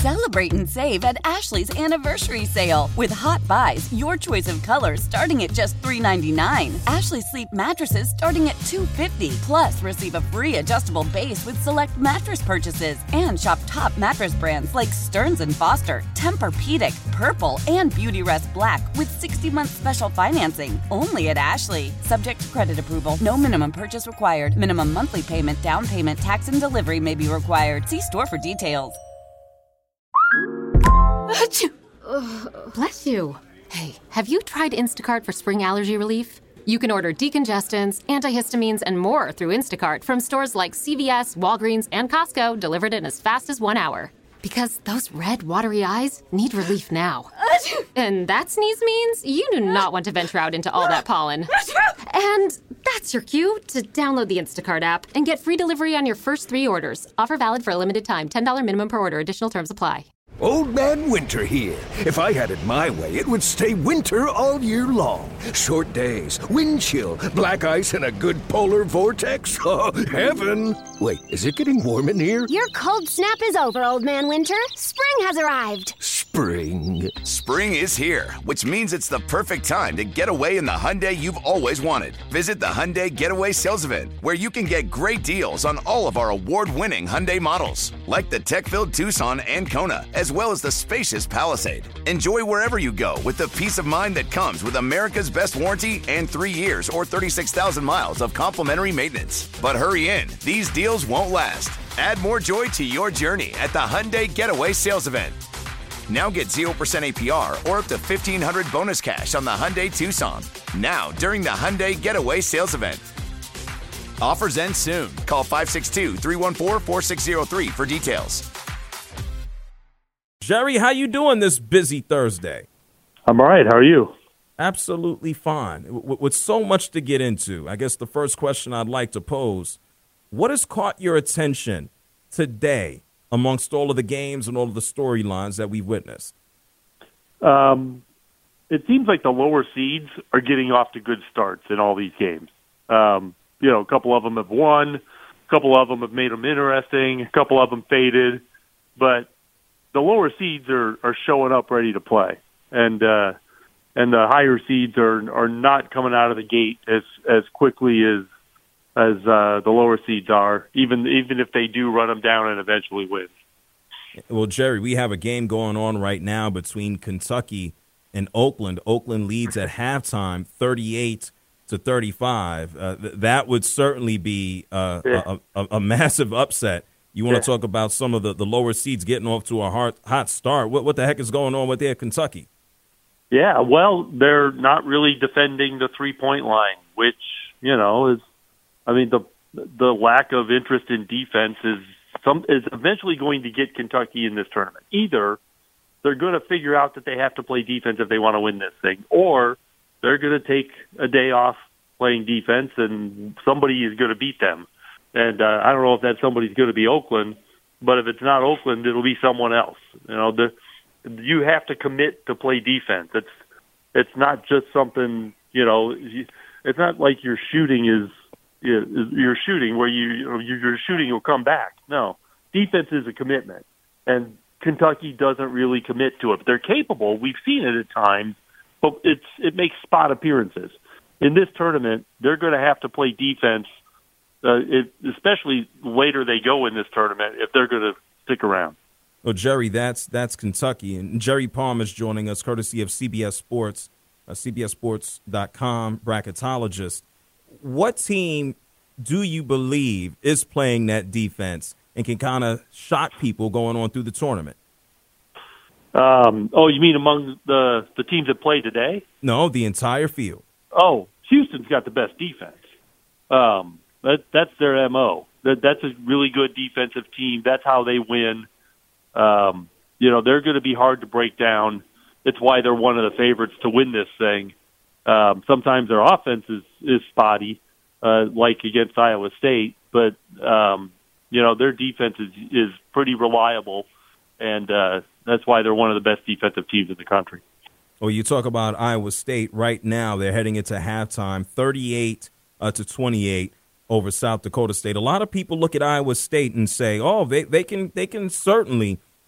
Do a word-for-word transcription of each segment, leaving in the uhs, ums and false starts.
Celebrate and save at Ashley's Anniversary Sale. With Hot Buys, your choice of colors starting at just three ninety-nine. Ashley Sleep mattresses starting at two fifty. Plus, receive a free adjustable base with select mattress purchases. And shop top mattress brands like Stearns and Foster, Tempur-Pedic, Purple, and Beautyrest Black with sixty-month special financing. Only at Ashley. Subject to credit approval. No minimum purchase required. Minimum monthly payment, down payment, tax, and delivery may be required. See store for details. Bless you. Hey, have you tried Instacart for spring allergy relief? You can order decongestants, antihistamines, and more through Instacart from stores like C V S, Walgreens, and Costco, delivered in as fast as one hour. Because those red, watery eyes need relief now. And that sneeze means you do not want to venture out into all that pollen. And that's your cue to download the Instacart app and get free delivery on your first three orders. Offer valid for a limited time. ten dollars minimum per order. Additional terms apply. Old Man Winter here. If I had it my way, it would stay winter all year long. Short days, wind chill, black ice, and a good polar vortex. Oh, heaven. Wait, is it getting warm in here? Your cold snap is over, Old Man Winter. Spring has arrived. Spring. Spring is here, which means it's the perfect time to get away in the Hyundai you've always wanted. Visit the Hyundai Getaway Sales Event, where you can get great deals on all of our award-winning Hyundai models, like the tech-filled Tucson and Kona, as well as the spacious Palisade. Enjoy wherever you go with the peace of mind that comes with America's best warranty and three years or thirty-six thousand miles of complimentary maintenance. But hurry in, these deals won't last. Add more joy to your journey at the Hyundai Getaway Sales Event. Now get zero percent A P R or up to fifteen hundred dollars bonus cash on the Hyundai Tucson. Now, during the Hyundai Getaway Sales Event. Offers end soon. Call five six two, three one four, four six zero three for details. Jerry, how you doing this busy Thursday? I'm all right. How are you? Absolutely fine. W- with so much to get into, I guess the first question I'd like to pose, what has caught your attention today amongst all of the games and all of the storylines that we've witnessed? Um, it seems like the lower seeds are getting off to good starts in all these games. Um, you know, a couple of them have won, a couple of them have made them interesting, a couple of them faded, but the lower seeds are, are showing up ready to play, and uh, and the higher seeds are are not coming out of the gate as as quickly as as uh, the lower seeds are, even even if they do run them down and eventually win. Well, Jerry, we have a game going on right now between Kentucky and Oakland. Oakland leads at halftime, thirty-eight to thirty-five. Uh, th- that would certainly be uh, yeah. a, a, a massive upset. You want yeah. to talk about some of the, the lower seeds getting off to a hot, hot start. What what the heck is going on with their Kentucky? Yeah, well, they're not really defending the three-point line, which, you know, is, I mean, the the lack of interest in defense is some is eventually going to get Kentucky in this tournament. Either they're going to figure out that they have to play defense if they want to win this thing, or they're going to take a day off playing defense and somebody is going to beat them. And uh, I don't know if that somebody's going to be Oakland, but if it's not Oakland, it'll be someone else. You know, the, you have to commit to play defense. It's it's not just something, you know, it's not like your shooting is you're shooting where you, you know, your shooting will come back. No, defense is a commitment, and Kentucky doesn't really commit to it. But they're capable. We've seen it at times, but it's it makes spot appearances. In this tournament, they're going to have to play defense. Uh, it, especially later they go in this tournament, if they're going to stick around. Well, Jerry, that's that's Kentucky. And Jerry Palm is joining us, courtesy of C B S Sports, uh, C B S Sports dot com bracketologist. What team do you believe is playing that defense and can kind of shock people going on through the tournament? Um, oh, you mean among the, the teams that play today? No, the entire field. Oh, Houston's got the best defense. Um That that's their M O. That that's a really good defensive team. That's how they win. Um, you know, they're going to be hard to break down. It's why they're one of the favorites to win this thing. Um, sometimes their offense is, is spotty, uh, like against Iowa State, but um, you know, their defense is is pretty reliable, and uh, that's why they're one of the best defensive teams in the country. Well, you talk about Iowa State right now. They're heading into halftime, thirty-eight uh, to twenty-eight. Over South Dakota State. A lot of people look at Iowa State and say, oh, they, they can they can certainly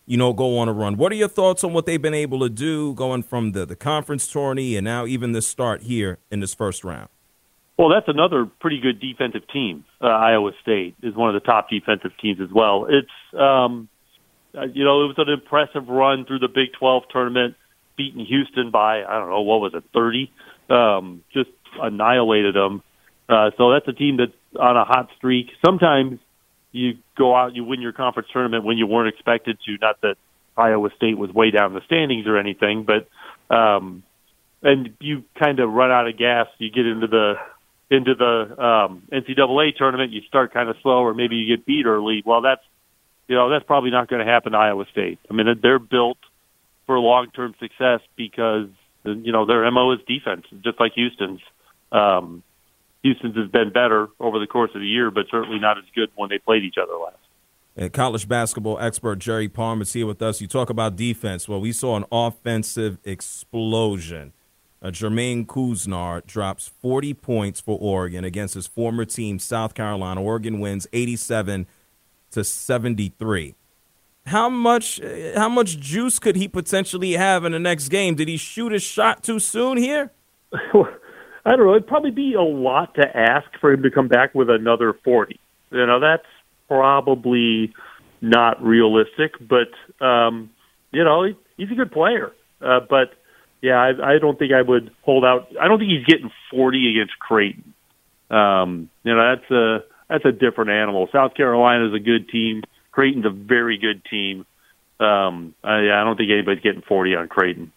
you know, go on a run. What are your thoughts on what they've been able to do going from the, the conference tourney and now even this start here in this first round? Well, that's another pretty good defensive team. Uh, Iowa State is one of the top defensive teams as well. It's, um, uh, you know, it was an impressive run through the Big twelve tournament, beating Houston by, I don't know, what was it, thirty? Um, just annihilated them. Uh, so that's a team that's on a hot streak. Sometimes you go out, you win your conference tournament when you weren't expected to. Not that Iowa State was way down the standings or anything, but um, and you kind of run out of gas. You get into the into the um, N C double A tournament, you start kind of slow, or maybe you get beat early. Well, that's you know that's probably not going to happen to Iowa State. I mean, they're built for long-term success because you know their M O is defense, just like Houston's. Um, Houston's has been better over the course of the year, but certainly not as good when they played each other last. And college basketball expert Jerry Palmer is here with us. You talk about defense. Well, we saw an offensive explosion. Uh, Jermaine Couisnard drops forty points for Oregon against his former team, South Carolina. Oregon wins eighty-seven to seventy-three. How much, how much juice could he potentially have in the next game? Did he shoot his shot too soon here? I don't know. It'd probably be a lot to ask for him to come back with another forty. You know, that's probably not realistic, but, um, you know, he, he's a good player. Uh, but, yeah, I, I don't think I would hold out. I don't think he's getting forty against Creighton. Um, you know, that's a, that's a different animal. South Carolina's a good team. Creighton's a very good team. Um, I, I don't think anybody's getting forty on Creighton.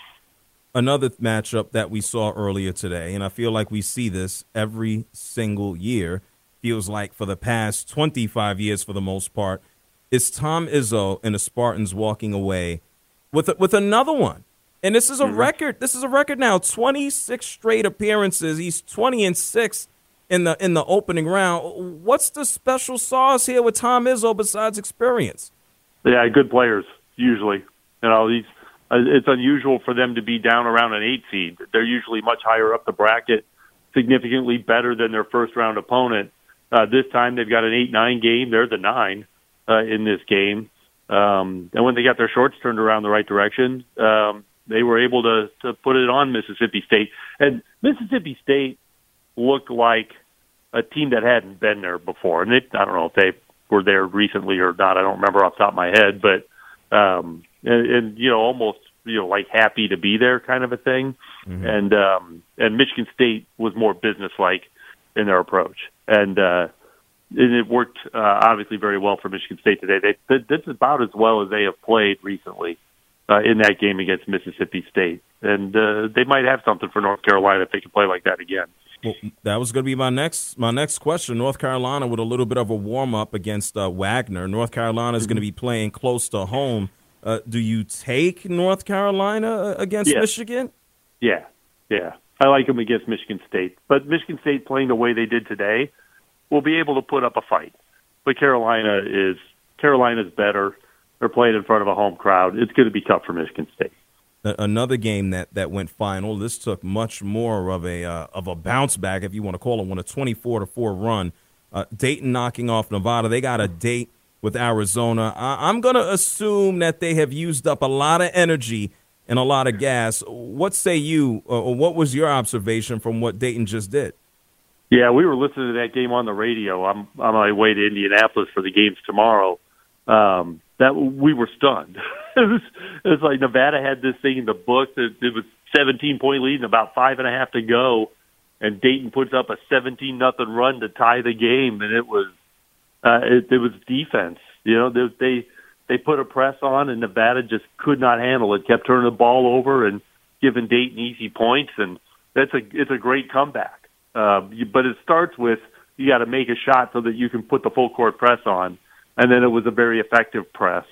Another matchup that we saw earlier today, and I feel like we see this every single year, feels like for the past twenty-five years for the most part, is Tom Izzo and the Spartans walking away with a, with another one. And this is a mm-hmm. record. This is a record now, twenty-six straight appearances. He's twenty and six in the in the opening round. What's the special sauce here with Tom Izzo besides experience? Yeah, good players, usually. You know, these it's unusual for them to be down around an eight seed. They're usually much higher up the bracket, significantly better than their first-round opponent. Uh, this time they've got an eight nine game. They're the nine uh, in this game. Um, and when they got their shorts turned around the right direction, um, they were able to, to put it on Mississippi State. And Mississippi State looked like a team that hadn't been there before. And it, I don't know if they were there recently or not. I don't remember off the top of my head. But, um, and, and you know, almost, you know, like happy to be there kind of a thing. Mm-hmm. And um, and Michigan State was more businesslike in their approach. And, uh, and it worked uh, obviously very well for Michigan State today. They, that's about as well as they have played recently uh, in that game against Mississippi State. And uh, they might have something for North Carolina if they can play like that again. Well, that was going to be my next my next question. North Carolina with a little bit of a warm-up against uh, Wagner. North Carolina is mm-hmm. going to be playing close to home. Uh, do you take North Carolina against yes. Michigan? Yeah, yeah. I like them against Michigan State. But Michigan State playing the way they did today will be able to put up a fight. But Carolina is Carolina's better. They're playing in front of a home crowd. It's going to be tough for Michigan State. Another game that, that went final. This took much more of a uh, of a bounce back, if you want to call it one, a twenty-four to four run. Uh, Dayton knocking off Nevada. They got a date with Arizona. I, I'm going to assume that they have used up a lot of energy and a lot of gas. What say you, or what was your observation from what Dayton just did? Yeah, we were listening to that game on the radio. I'm on my way to Indianapolis for the games tomorrow. Um, that we were stunned. it, was, it was like Nevada had this thing in the books. It, it was seventeen point lead and about five and a half to go, and Dayton puts up a seventeen nothing run to tie the game, and it was uh, it, it was defense. You know, they, they they put a press on, and Nevada just could not handle it. Kept turning the ball over and giving Dayton easy points, and that's a it's a great comeback. Uh, but it starts with you got to make a shot so that you can put the full court press on. And then it was a very effective press.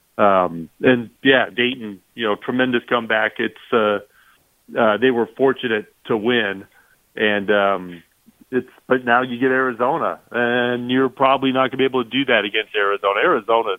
Um, and, yeah, Dayton, you know, tremendous comeback. It's uh, uh, they were fortunate to win. And um, it's but now you get Arizona, and you're probably not going to be able to do that against Arizona. Arizona's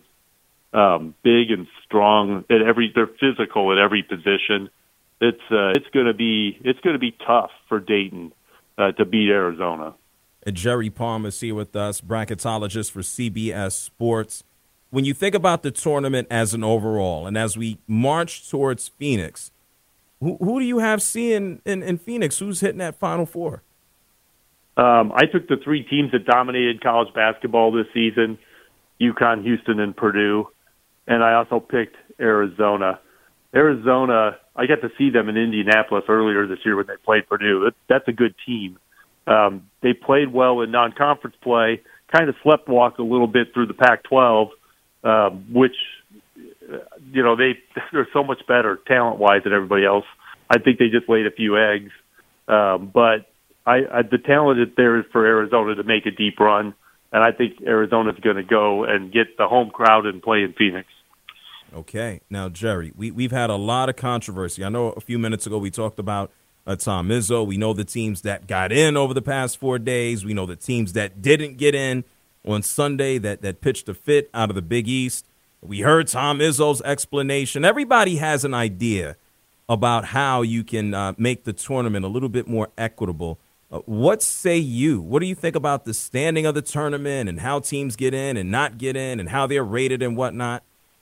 um, big and strong at every. They're physical at every position. It's uh, it's going to be it's going to be tough for Dayton uh, to beat Arizona. Jerry Palmer is here with us, bracketologist for C B S Sports. when you think about the tournament as an overall, and as we march towards Phoenix, who, who do you have seeing in, in Phoenix? Who's hitting that Final Four? Um, I took the three teams that dominated college basketball this season, UConn, Houston, and Purdue, and I also picked Arizona. Arizona, I got to see them in Indianapolis earlier this year when they played Purdue. That, that's a good team. Um, they played well in non-conference play, kind of sleptwalked a little bit through the Pac twelve, um, which, you know, they, they're so much better talent-wise than everybody else. I think they just laid a few eggs. Um, but I, I, the talent is there for Arizona to make a deep run, and I think Arizona's going to go and get the home crowd and play in Phoenix. Okay. Now, Jerry, we, we've had a lot of controversy. I know a few minutes ago we talked about uh, Tom Izzo. We know the teams that got in over the past four days. We know the teams that didn't get in on Sunday that, that pitched a fit out of the Big East. We heard Tom Izzo's explanation. Everybody has an idea about how you can uh, make the tournament a little bit more equitable. Uh, what say you? What do you think about the standing of the tournament and how teams get in and not get in and how they're rated and whatnot?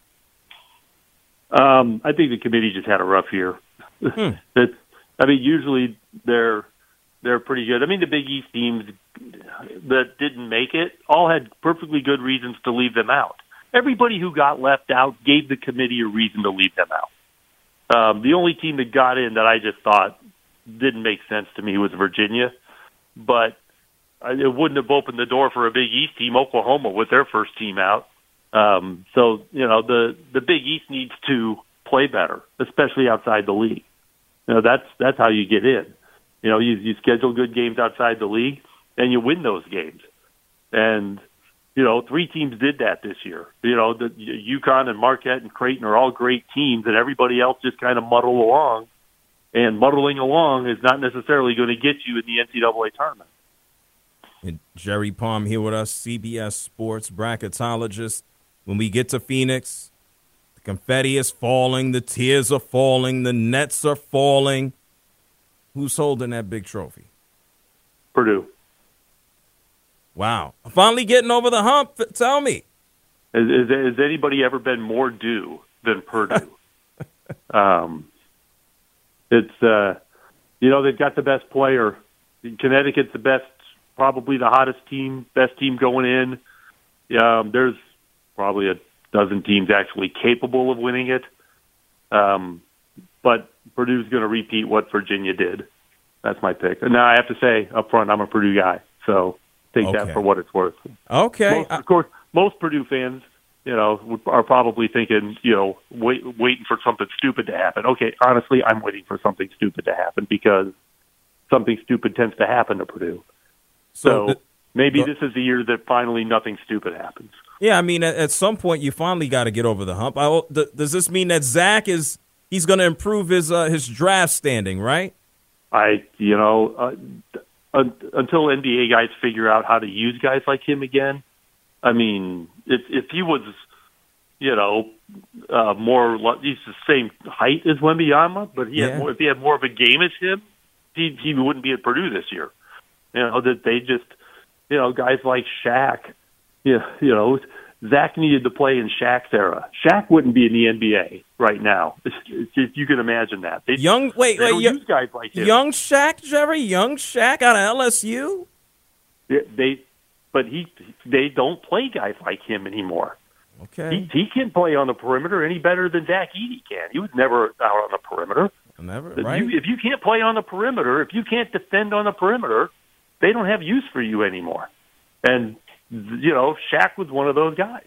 Um, I think the committee just had a rough year. Hmm. It's, I mean, usually they're they're pretty good. I mean, the Big East teams that didn't make it all had perfectly good reasons to leave them out. Everybody who got left out gave the committee a reason to leave them out. Um, the only team that got in that I just thought didn't make sense to me was Virginia, but it wouldn't have opened the door for a Big East team, Oklahoma, with their first team out. Um, so, you know, the, the Big East needs to play better, especially outside the league. You know, that's, that's how you get in. You know, you, you schedule good games outside the league and you win those games. And, you know, three teams did that this year. You know, the UConn and Marquette and Creighton are all great teams, and everybody else just kind of muddle along. And muddling along is not necessarily going to get you in the N C double A tournament. And Jerry Palm here with us, C B S Sports bracketologist. When we get to Phoenix, the confetti is falling, the tears are falling, the nets are falling. Who's holding that big trophy? Purdue. Wow. Finally getting over the hump. Tell me. Has, has, has anybody ever been more due than Purdue? um, it's, uh, you know, they've got the best player. Connecticut's the best, probably the hottest team, best team going in. Um, there's probably a dozen teams actually capable of winning it. Um, but Purdue's going to repeat what Virginia did. That's my pick. And now I have to say up front, I'm a Purdue guy. So take okay. that for what it's worth. Okay. Most, of course, most Purdue fans, you know, are probably thinking, you know, wait, waiting for something stupid to happen. Okay, honestly, I'm waiting for something stupid to happen because something stupid tends to happen to Purdue. So, so the, maybe the, this is the year that finally nothing stupid happens. Yeah, I mean, at, at some point you finally got to get over the hump. I, th- does this mean that Zach is he's going to improve his uh, his draft standing, right? I, you know, uh, un- until N B A guys figure out how to use guys like him again. I mean, if if he was, you know, uh, more, he's the same height as Wembanyama, but he yeah. had more, if he had more of a game as him, he he wouldn't be at Purdue this year. You know, that they just, you know, guys like Shaq, you know, you know, Zach needed to play in Shaq's era. Shaq wouldn't be in the N B A right now. If you can imagine that. They, young, wait, they wait, don't young, use guys like him. Young Shaq, Jerry, young Shaq out of L S U. Yeah, they, but he, they don't play guys like him anymore. Okay, he, he can play on the perimeter any better than Zach Edey can. He was never out on the perimeter. Never, if right? You, if you can't play on the perimeter, if you can't defend on the perimeter, they don't have use for you anymore. And, you know, Shaq was one of those guys.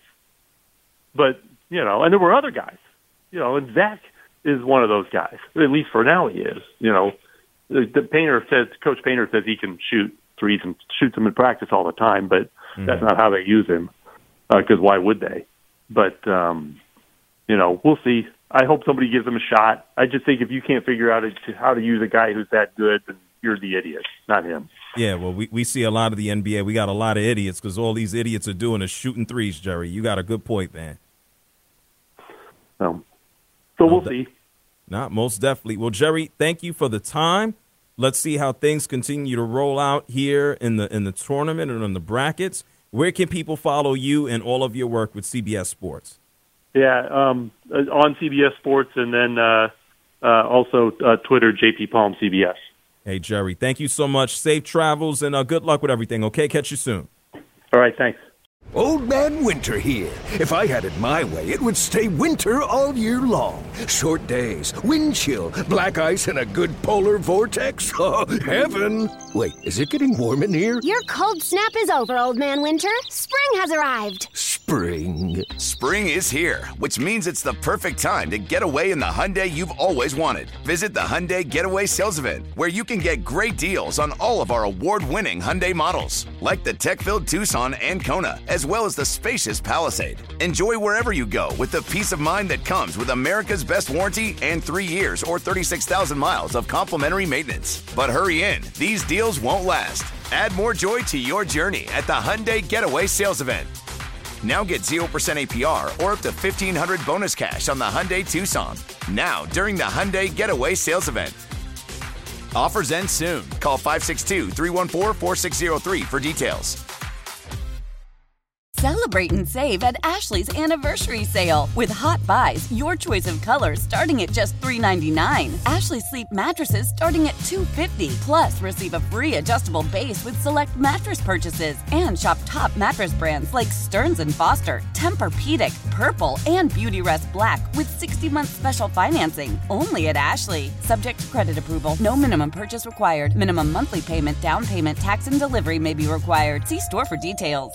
But, you know, and there were other guys. You know, and Zach is one of those guys. At least for now he is. You know, the, the Painter says, Coach Painter says he can shoot threes and shoots them in practice all the time, but mm-hmm. that's not how they use him. Because uh, why would they? But, um, you know, we'll see. I hope somebody gives him a shot. I just think if you can't figure out how to use a guy who's that good, then you're the idiot, not him. Yeah, well, we, we see a lot of the N B A. We got a lot of idiots because all these idiots are doing is shooting threes, Jerry. You got a good point, man. Um, so we'll see. Not most definitely. Well, Jerry, thank you for the time. Let's see how things continue to roll out here in the in the tournament and in the brackets. where can people follow you and all of your work with C B S Sports? Yeah, um, on C B S Sports, and then uh, uh, also uh, Twitter, J P Palm C B S. Hey, Jerry, thank you so much. Safe travels, and uh, good luck with everything, okay? Catch you soon. All right, thanks. Old Man Winter here. If I had it my way, it would stay winter all year long. Short days, wind chill, black ice, and a good polar vortex. Oh, heaven. Wait, is it getting warm in here? Your cold snap is over, Old Man Winter. Spring has arrived. Spring. Spring is here, which means it's the perfect time to get away in the Hyundai you've always wanted. Visit the Hyundai Getaway Sales Event, where you can get great deals on all of our award-winning Hyundai models, like the tech-filled Tucson and Kona, as well as the spacious Palisade. Enjoy wherever you go with the peace of mind that comes with America's best warranty and three years or thirty-six thousand miles of complimentary maintenance. But hurry in, these deals won't last. Add more joy to your journey at the Hyundai Getaway Sales Event. Now get zero percent A P R or up to fifteen hundred dollars bonus cash on the Hyundai Tucson. Now, during the Hyundai Getaway Sales Event. Offers end soon. Call five six two, three one four, four six zero three for details. Celebrate and save at Ashley's Anniversary Sale. With Hot Buys, your choice of colors starting at just three ninety-nine. Ashley Sleep mattresses starting at two fifty. Plus, receive a free adjustable base with select mattress purchases. And shop top mattress brands like Stearns and Foster, Tempur-Pedic, Purple, and Beautyrest Black with sixty-month special financing. Only at Ashley. Subject to credit approval. No minimum purchase required. Minimum monthly payment, down payment, tax, and delivery may be required. See store for details.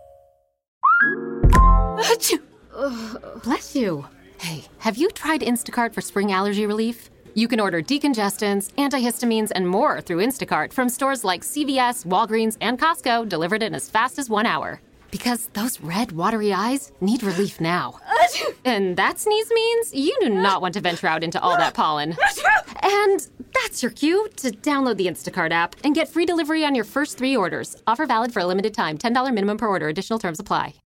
Bless you. Hey, have you tried Instacart for spring allergy relief? You can order decongestants, antihistamines, and more through Instacart from stores like C V S, Walgreens, and Costco, delivered in as fast as one hour. Because those red, watery eyes need relief now. And that sneeze means you do not want to venture out into all that pollen. And that's your cue to download the Instacart app and get free delivery on your first three orders. Offer valid for a limited time. ten dollars minimum per order. Additional terms apply.